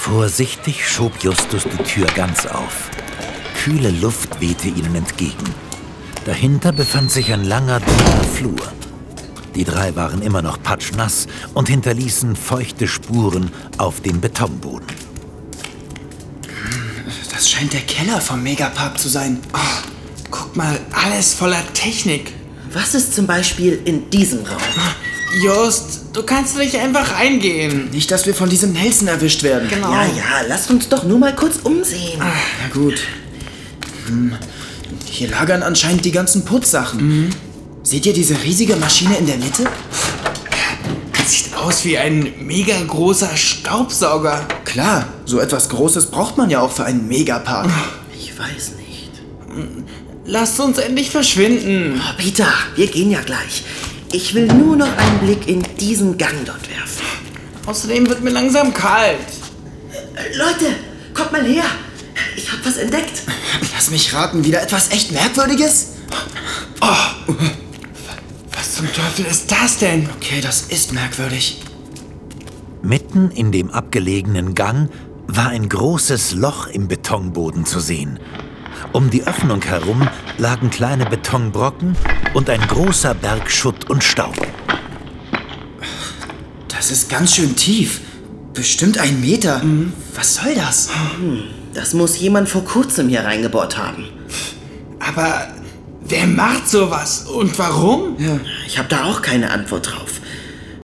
Vorsichtig schob Justus die Tür ganz auf. Kühle Luft wehte ihnen entgegen. Dahinter befand sich ein langer, dunkler Flur. Die drei waren immer noch patschnass und hinterließen feuchte Spuren auf dem Betonboden. Das scheint der Keller vom Megapark zu sein. Oh, guck mal, alles voller Technik. Was ist zum Beispiel in diesem Raum? Just, du kannst nicht einfach reingehen. Nicht, dass wir von diesem Nelson erwischt werden. Genau. Ja, lasst uns doch nur mal kurz umsehen. Na gut. Hier lagern anscheinend die ganzen Putzsachen. Seht ihr diese riesige Maschine in der Mitte? Sieht aus wie ein mega großer Staubsauger. Klar, so etwas Großes braucht man ja auch für einen Megapark. Ich weiß nicht. Lasst uns endlich verschwinden. Oh, Peter, wir gehen ja gleich. Ich will nur noch einen Blick in diesen Gang dort werfen. Außerdem wird mir langsam kalt. Leute, kommt mal her. Ich hab was entdeckt. Lass mich raten, wieder etwas echt Merkwürdiges? Oh, was zum Teufel ist das denn? Okay, das ist merkwürdig. Mitten in dem abgelegenen Gang war ein großes Loch im Betonboden zu sehen. Um die Öffnung herum lagen kleine Betonbrocken und ein großer Berg Schutt und Staub. Das ist ganz schön tief. Bestimmt 1 Meter. Was soll das? Das muss jemand vor kurzem hier reingebohrt haben. Aber wer macht sowas und warum? Ja. Ich habe da auch keine Antwort drauf.